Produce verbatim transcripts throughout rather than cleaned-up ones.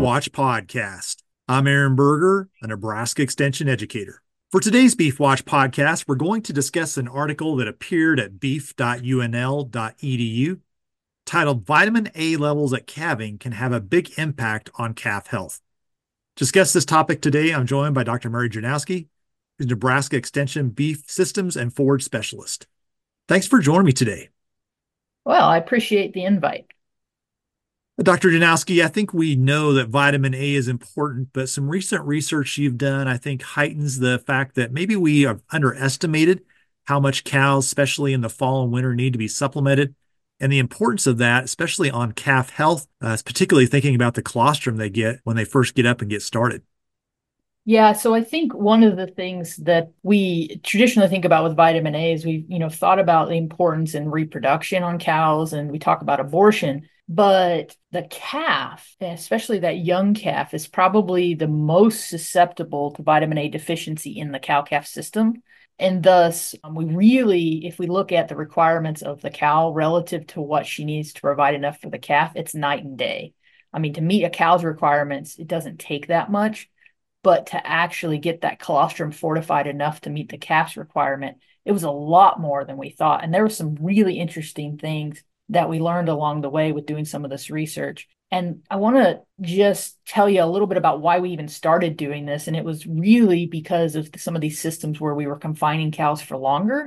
Watch podcast. I'm Aaron Berger, a Nebraska Extension educator. For today's Beef Watch podcast, we're going to discuss an article that appeared at beef dot U N L dot E D U titled Vitamin A Levels at Calving Can Have a Big Impact on Calf Health. To discuss this topic today, I'm joined by Doctor Murray Jurnaski, who's Nebraska Extension Beef Systems and Forage Specialist. Thanks for joining me today. Well, I appreciate the invite. Doctor Jurnaski, I think we know that vitamin A is important, but some recent research you've done, I think, heightens the fact that maybe we have underestimated how much cows, especially in the fall and winter, need to be supplemented, and the importance of that, especially on calf health, uh, particularly thinking about the colostrum they get when they first get up and get started. Yeah, so I think one of the things that we traditionally think about with vitamin A is we've, you know, thought about the importance in reproduction on cows, and we talk about abortion. But the calf, especially that young calf, is probably the most susceptible to vitamin A deficiency in the cow-calf system. And thus, um, we really, if we look at the requirements of the cow relative to what she needs to provide enough for the calf, it's night and day. I mean, to meet a cow's requirements, it doesn't take that much. But to actually get that colostrum fortified enough to meet the calf's requirement, it was a lot more than we thought. And there were some really interesting things that we learned along the way with doing some of this research. And I want to just tell you a little bit about why we even started doing this. And it was really because of some of these systems where we were confining cows for longer.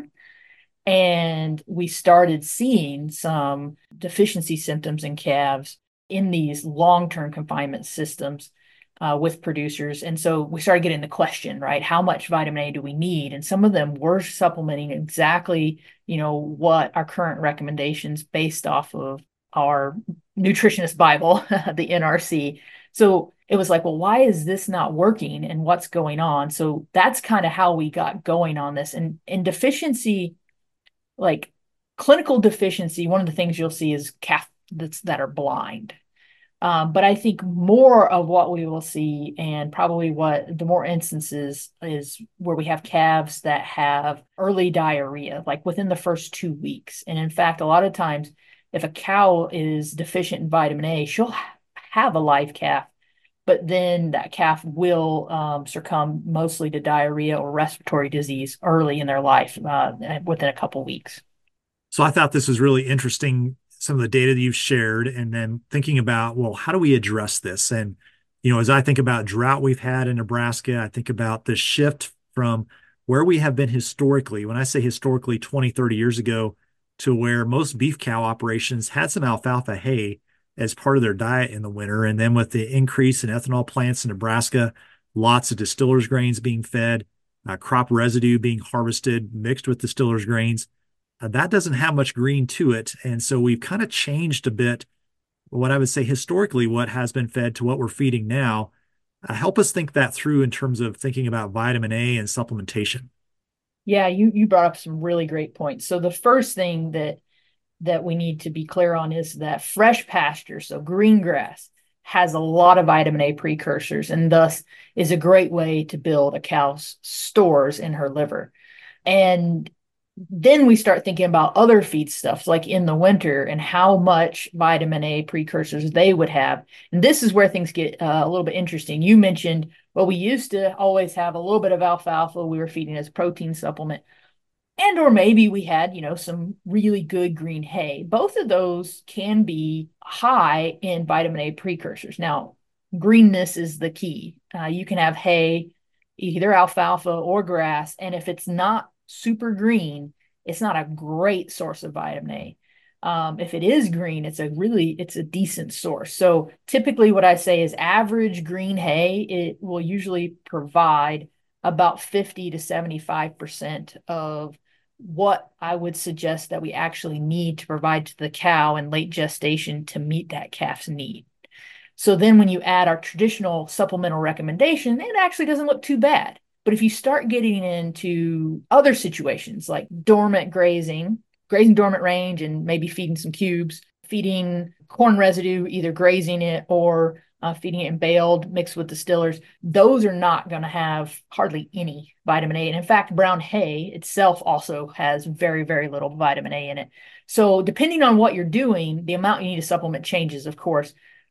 And we started seeing some deficiency symptoms in calves in these long-term confinement systems uh, with producers. And so we started getting the question, right? How much vitamin A do we need? And some of them were supplementing exactly, you know, what our current recommendations based off of our nutritionist Bible, the N R C. So it was like, well, why is this not working and what's going on? So that's kind of how we got going on this. And, and deficiency, like clinical deficiency, one of the things you'll see is calf that's, that are blind. Um, but I think more of what we will see, and probably what the more instances, is where we have calves that have early diarrhea, like within the first two weeks. And in fact, a lot of times, if a cow is deficient in vitamin A, she'll ha- have a live calf, but then that calf will um, succumb mostly to diarrhea or respiratory disease early in their life, uh, within a couple weeks. So I thought this was really interesting, some of the data that you've shared, and then thinking about, well, how do we address this? And, you know, as I think about drought we've had in Nebraska, I think about the shift from where we have been historically, when I say historically twenty, thirty years ago, to where most beef cow operations had some alfalfa hay as part of their diet in the winter. And then with the increase in ethanol plants in Nebraska, lots of distillers grains being fed, uh, crop residue being harvested, mixed with distillers grains. Uh, that doesn't have much green to it. And so we've kind of changed a bit what I would say historically, what has been fed to what we're feeding now. Uh, help us think that through in terms of thinking about vitamin A and supplementation. Yeah, you you brought up some really great points. So the first thing that that we need to be clear on is that fresh pasture, so green grass, has a lot of vitamin A precursors and thus is a great way to build a cow's stores in her liver. And then we start thinking about other feedstuffs like in the winter and how much vitamin A precursors they would have. And this is where things get uh, a little bit interesting. You mentioned, well, we used to always have a little bit of alfalfa we were feeding as a protein supplement. And or maybe we had, you know, some really good green hay. Both of those can be high in vitamin A precursors. Now, greenness is the key. Uh, you can have hay, either alfalfa or grass, and if it's not super green, it's not a great source of vitamin A. Um, if it is green, it's a really, it's a decent source. So typically what I say is average green hay, it will usually provide about fifty to seventy-five percent of what I would suggest that we actually need to provide to the cow in late gestation to meet that calf's need. So then when you add our traditional supplemental recommendation, it actually doesn't look too bad. But if you start getting into other situations like dormant grazing, grazing dormant range and maybe feeding some cubes, feeding corn residue, either grazing it or uh, feeding it in baled mixed with distillers, those are not going to have hardly any vitamin A. And in fact, brown hay itself also has very, very little vitamin A in it. So depending on what you're doing, the amount you need to supplement changes, of course.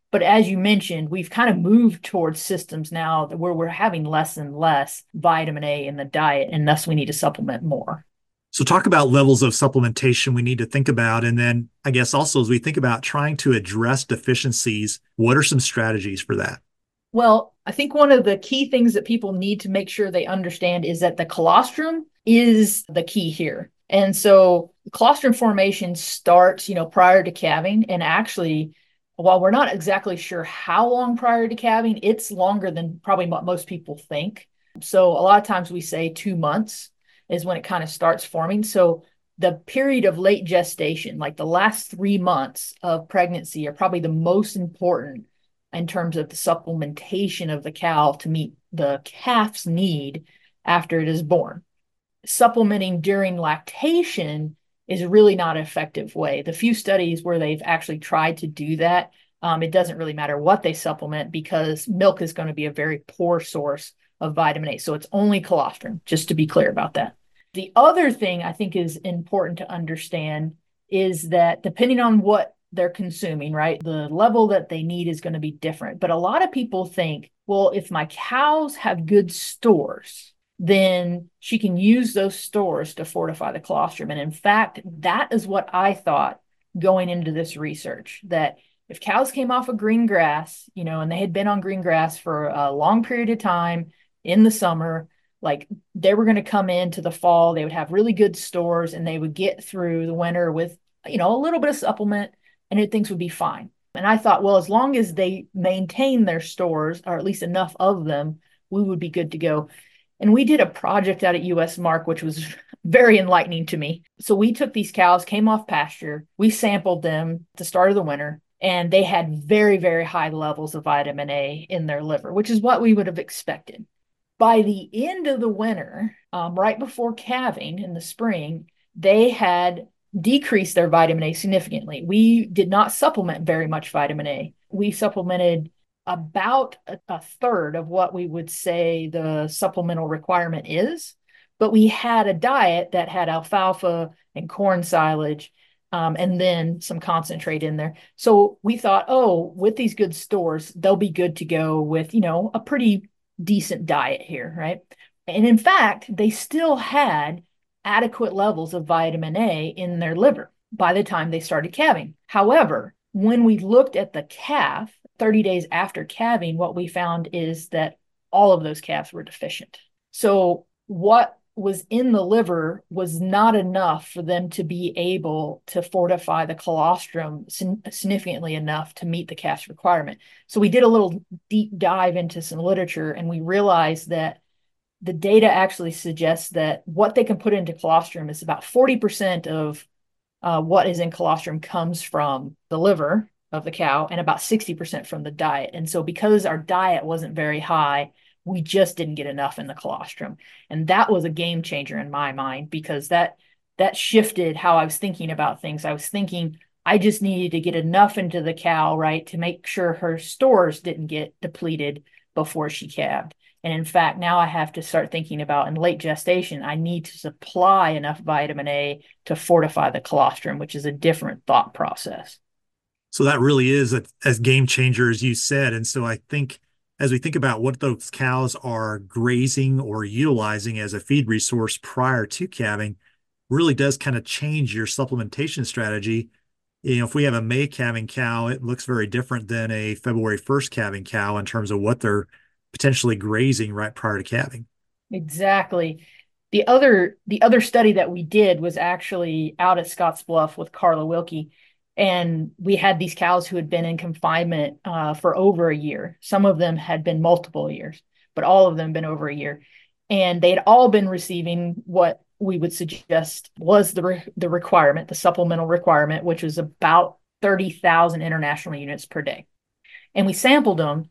But as you mentioned, we've kind of moved towards systems now where we're having less and less vitamin A in the diet, and thus we need to supplement more. So talk about levels of supplementation we need to think about. And then I guess also as we think about trying to address deficiencies, what are some strategies for that? Well, I think one of the key things that people need to make sure they understand is that the colostrum is the key here. And so colostrum formation starts, you know, prior to calving. And actually, while we're not exactly sure how long prior to calving, it's longer than probably what most people think. So a lot of times we say two months is when it kind of starts forming. So the period of late gestation, like the last three months of pregnancy, are probably the most important in terms of the supplementation of the cow to meet the calf's need after it is born. Supplementing during lactation is really not an effective way. The few studies where they've actually tried to do that, um, it doesn't really matter what they supplement because milk is going to be a very poor source of vitamin A. So it's only colostrum, just to be clear about that. The other thing I think is important to understand is that depending on what they're consuming, right, the level that they need is going to be different. But a lot of people think, well, if my cows have good stores, then she can use those stores to fortify the colostrum. And in fact, that is what I thought going into this research, that if cows came off of green grass, you know, and they had been on green grass for a long period of time in the summer, like they were going to come into the fall, they would have really good stores and they would get through the winter with, you know, a little bit of supplement and things would be fine. And I thought, well, as long as they maintain their stores, or at least enough of them, we would be good to go. And we did a project out at U S Mark, which was very enlightening to me. So we took these cows, came off pasture, we sampled them at the start of the winter, and they had very, very high levels of vitamin A in their liver, which is what we would have expected. By the end of the winter, um, right before calving in the spring, they had decreased their vitamin A significantly. We did not supplement very much vitamin A. We supplemented about a, a third of what we would say the supplemental requirement is, but we had a diet that had alfalfa and corn silage, um, and then some concentrate in there. So we thought, oh, with these good stores, they'll be good to go with, you know, a pretty decent diet here, right? And in fact, they still had adequate levels of vitamin A in their liver by the time they started calving. However, when we looked at the calf thirty days after calving, what we found is that all of those calves were deficient. So what was in the liver was not enough for them to be able to fortify the colostrum significantly enough to meet the calf's requirement. So we did a little deep dive into some literature and we realized that the data actually suggests that what they can put into colostrum is about forty percent of uh, what is in colostrum comes from the liver of the cow and about sixty percent from the diet. And so because our diet wasn't very high, we just didn't get enough in the colostrum. And that was a game changer in my mind because that that shifted how I was thinking about things. I was thinking I just needed to get enough into the cow, right, to make sure her stores didn't get depleted before she calved. And in fact, now I have to start thinking about in late gestation, I need to supply enough vitamin A to fortify the colostrum, which is a different thought process. So that really is a, as game changer as you said. And so I think as we think about what those cows are grazing or utilizing as a feed resource prior to calving, really does kind of change your supplementation strategy. You know, if we have a May calving cow, it looks very different than a February first calving cow in terms of what they're potentially grazing right prior to calving. Exactly. The other the other study that we did was actually out at Scottsbluff with Carla Wilkie. And we had these cows who had been in confinement uh, for over a year. Some of them had been multiple years, but all of them been over a year. And they had all been receiving what we would suggest was the, re- the requirement, the supplemental requirement, which was about thirty thousand international units per day. And we sampled them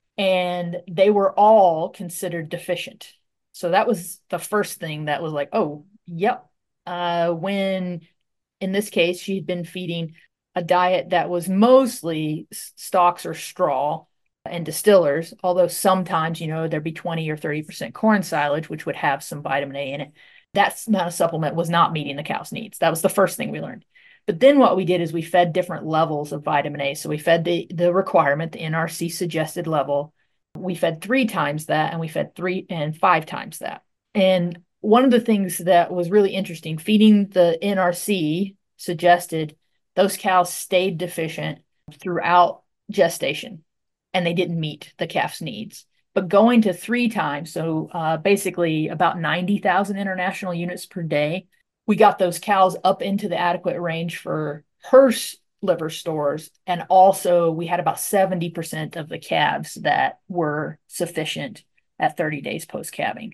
and they were all considered deficient. So that was the first thing that was like, oh, yep. Uh, when in this case, she'd been feeding a diet that was mostly stalks or straw and distillers, although sometimes, you know, there'd be twenty or thirty percent corn silage, which would have some vitamin A in it. That amount of supplement was not meeting the cow's needs. That was the first thing we learned. But then what we did is we fed different levels of vitamin A. So we fed the, the requirement, the N R C suggested level. We fed three times that, and we fed three and five times that. And one of the things that was really interesting, feeding the N R C suggested, those cows stayed deficient throughout gestation and they didn't meet the calf's needs. But going to three times, so uh, basically about ninety thousand international units per day, we got those cows up into the adequate range for Hirsch liver stores. And also we had about seventy percent of the calves that were sufficient at thirty days post-calving.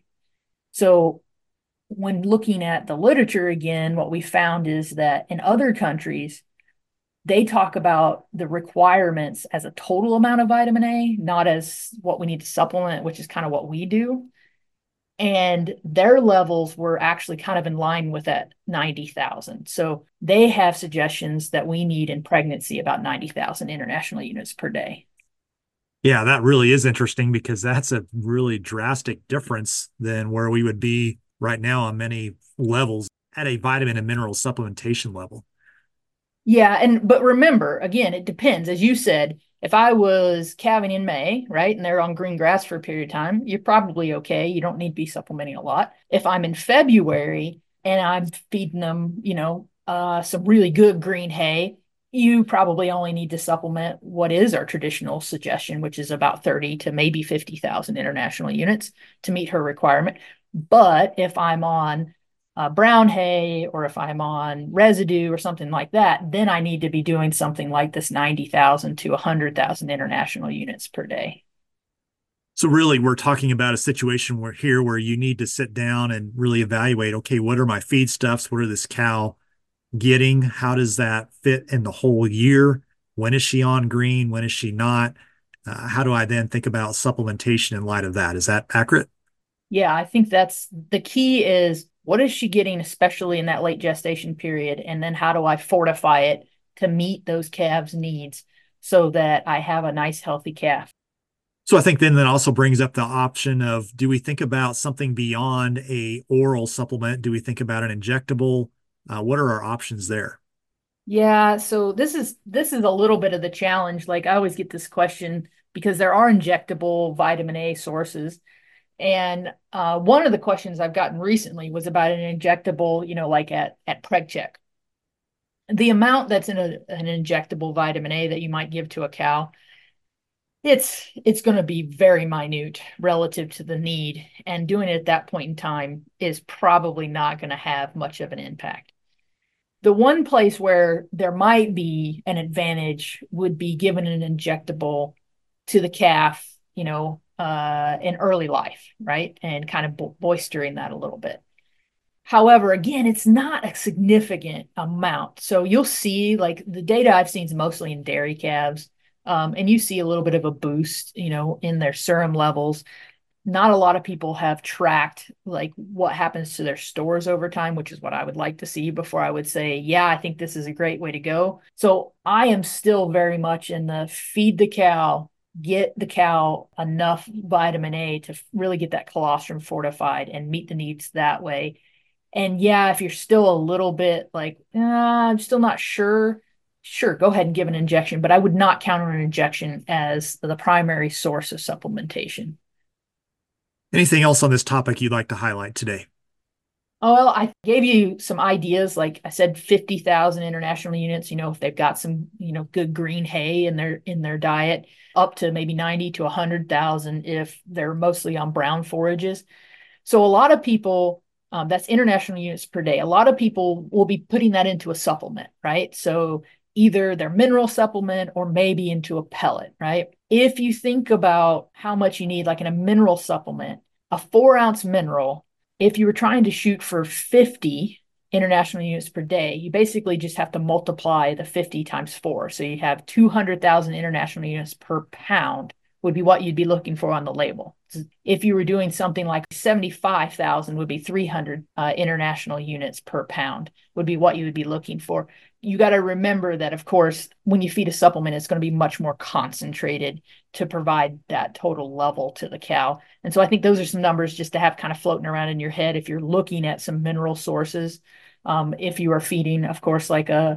So when looking at the literature again, what we found is that in other countries, they talk about the requirements as a total amount of vitamin A, not as what we need to supplement, which is kind of what we do. And their levels were actually kind of in line with that ninety thousand. So they have suggestions that we need in pregnancy about ninety thousand international units per day. Yeah, that really is interesting because that's a really drastic difference than where we would be right now on many levels at a vitamin and mineral supplementation level. Yeah, and but remember, again, it depends. As you said, if I was calving in May, right, and they're on green grass for a period of time, you're probably okay. You don't need to be supplementing a lot. If I'm in February and I'm feeding them, you know, uh, some really good green hay, you probably only need to supplement what is our traditional suggestion, which is about thirty to maybe fifty thousand international units to meet her requirement. But if I'm on uh, brown hay, or if I'm on residue or something like that, then I need to be doing something like this ninety thousand to one hundred thousand international units per day. So really, we're talking about a situation where here where you need to sit down and really evaluate, okay, what are my feedstuffs? What are this cow getting? How does that fit in the whole year? When is she on green? When is she not? Uh, how do I then think about supplementation in light of that? Is that accurate? Yeah, I think that's the key is what is she getting, especially in that late gestation period? And then how do I fortify it to meet those calves' needs so that I have a nice, healthy calf? So I think then that also brings up the option of, do we think about something beyond a oral supplement? Do we think about an injectable? Uh, what are our options there? Yeah, so this is this is a little bit of the challenge. Like I always get this question because there are injectable vitamin A sources. And uh, one of the questions I've gotten recently was about an injectable, you know, like at at PregCheck. The amount that's in a, an injectable vitamin A that you might give to a cow, it's it's going to be very minute relative to the need. And doing it at that point in time is probably not going to have much of an impact. The one place where there might be an advantage would be given an injectable to the calf, you know, uh, in early life, right? And kind of bo- boistering that a little bit. However, again, it's not a significant amount. So you'll see, like the data I've seen is mostly in dairy calves, um, and you see a little bit of a boost, you know, in their serum levels. Not a lot of people have tracked like what happens to their stores over time, which is what I would like to see before I would say, yeah, I think this is a great way to go. So I am still very much in the feed the cow, get the cow enough vitamin A to really get that colostrum fortified and meet the needs that way. And yeah, if you're still a little bit like, uh, I'm still not sure, sure, go ahead and give an injection, but I would not count on an injection as the primary source of supplementation. Anything else on this topic you'd like to highlight today? Oh, well, I gave you some ideas. Like I said, fifty thousand international units, you know, if they've got some, you know, good green hay in their in their diet, up to maybe ninety to one hundred thousand if they're mostly on brown forages. So a lot of people, um, that's international units per day. A lot of people will be putting that into a supplement, right? So either their mineral supplement or maybe into a pellet, right? If you think about how much you need, like in a mineral supplement, a four ounce mineral, if you were trying to shoot for fifty international units per day, you basically just have to multiply the fifty times four. So you have two hundred thousand international units per pound would be what you'd be looking for on the label. If you were doing something like seventy-five thousand would be three hundred uh, international units per pound would be what you would be looking for. You got to remember that, of course, when you feed a supplement, it's going to be much more concentrated to provide that total level to the cow. And so I think those are some numbers just to have kind of floating around in your head if you're looking at some mineral sources. Um, if you are feeding, of course, like a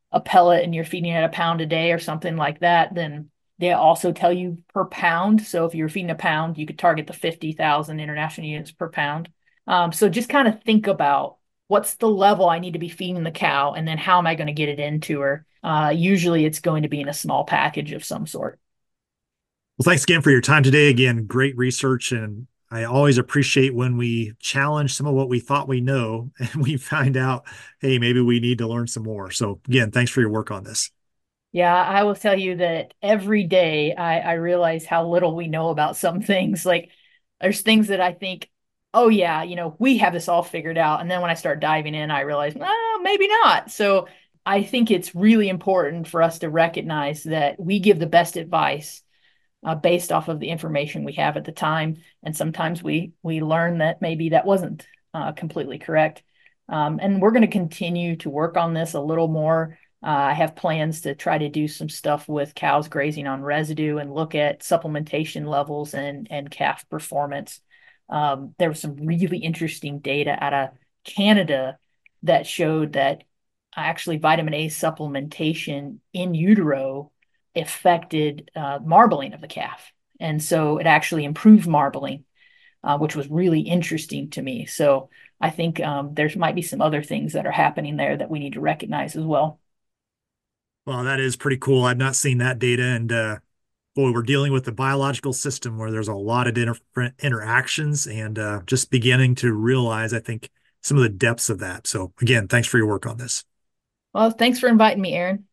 a pellet and you're feeding it a pound a day or something like that, then they also tell you per pound. So if you're feeding a pound, you could target the fifty thousand international units per pound. Um, so just kind of think about what's the level I need to be feeding the cow, and then how am I going to get it into her? Uh, usually it's going to be in a small package of some sort. Well, thanks again for your time today. Again, great research. And I always appreciate when we challenge some of what we thought we know and we find out, hey, maybe we need to learn some more. So, again, thanks for your work on this. Yeah, I will tell you that every day I, I realize how little we know about some things. Like there's things that I think, oh yeah, you know, we have this all figured out. And then when I start diving in, I realize, oh, maybe not. So I think it's really important for us to recognize that we give the best advice uh, based off of the information we have at the time. And sometimes we we learn that maybe that wasn't uh, completely correct. Um, and we're going to continue to work on this a little more. Uh, I have plans to try to do some stuff with cows grazing on residue and look at supplementation levels and and calf performance. Um, there was some really interesting data out of Canada that showed that actually vitamin A supplementation in utero affected uh, marbling of the calf. And so it actually improved marbling, uh, which was really interesting to me. So I think um, there might be some other things that are happening there that we need to recognize as well. Well, that is pretty cool. I've not seen that data. And uh, boy, we're dealing with the biological system where there's a lot of different interactions and uh, just beginning to realize, I think, some of the depths of that. So, again, thanks for your work on this. Well, thanks for inviting me, Aaron.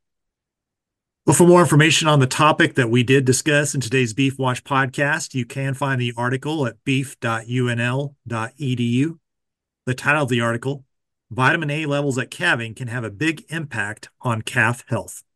Well, for more information on the topic that we did discuss in today's Beef Watch podcast, you can find the article at beef dot u n l dot e d u. The title of the article, Vitamin A Levels at Calving Can Have a Big Impact on Calf Health.